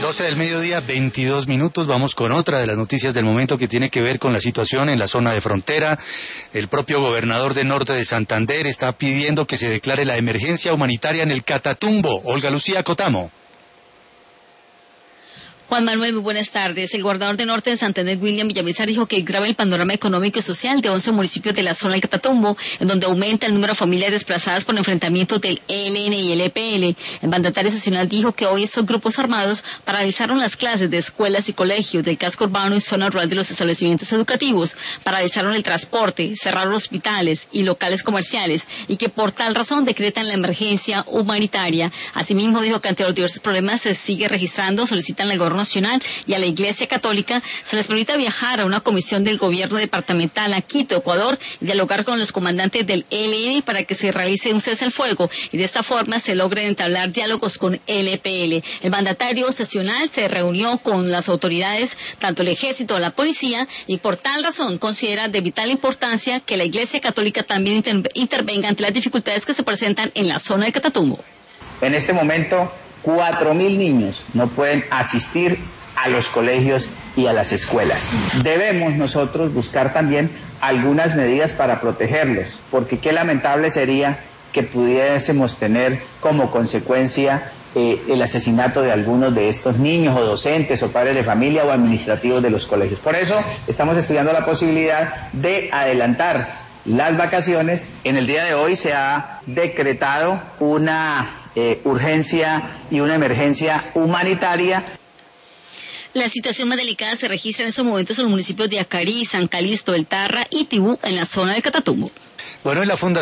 12 del mediodía, 22 minutos. Vamos con otra de las noticias del momento que tiene que ver con la situación en la zona de frontera. El propio gobernador de Norte de Santander está pidiendo que se declare la emergencia humanitaria en el Catatumbo. Olga Lucía Cotamo. Juan Manuel, muy buenas tardes. El gobernador de Norte de Santander, William Villamizar, dijo que grave el panorama económico y social de 11 municipios de la zona del Catatumbo, en donde aumenta el número de familias desplazadas por enfrentamientos del ELN y el EPL. El mandatario nacional dijo que hoy estos grupos armados paralizaron las clases de escuelas y colegios del casco urbano y zona rural de los establecimientos educativos, paralizaron el transporte, cerraron hospitales y locales comerciales, y que por tal razón decretan la emergencia humanitaria. Asimismo, dijo que ante los diversos problemas se sigue registrando, solicitan al gobierno nacional y a la Iglesia Católica se les permita viajar a una comisión del gobierno departamental a Quito, Ecuador, y dialogar con los comandantes del ELN para que se realice un cese al fuego y de esta forma se logren entablar diálogos con el EPL. El mandatario nacional se reunió con las autoridades, tanto el ejército como la policía, y por tal razón considera de vital importancia que la Iglesia Católica también intervenga ante las dificultades que se presentan en la zona de Catatumbo. En este momento, 4.000 niños no pueden asistir a los colegios y a las escuelas. Debemos nosotros buscar también algunas medidas para protegerlos, porque qué lamentable sería que pudiésemos tener como consecuencia el asesinato de algunos de estos niños o docentes o padres de familia o administrativos de los colegios. Por eso estamos estudiando la posibilidad de adelantar las vacaciones. En el día de hoy se ha decretado una urgencia y una emergencia humanitaria. La situación más delicada se registra en estos momentos en los municipios de Acarí, San Calixto, El Tarra y Tibú, en la zona de Catatumbo. Bueno, en la Fundación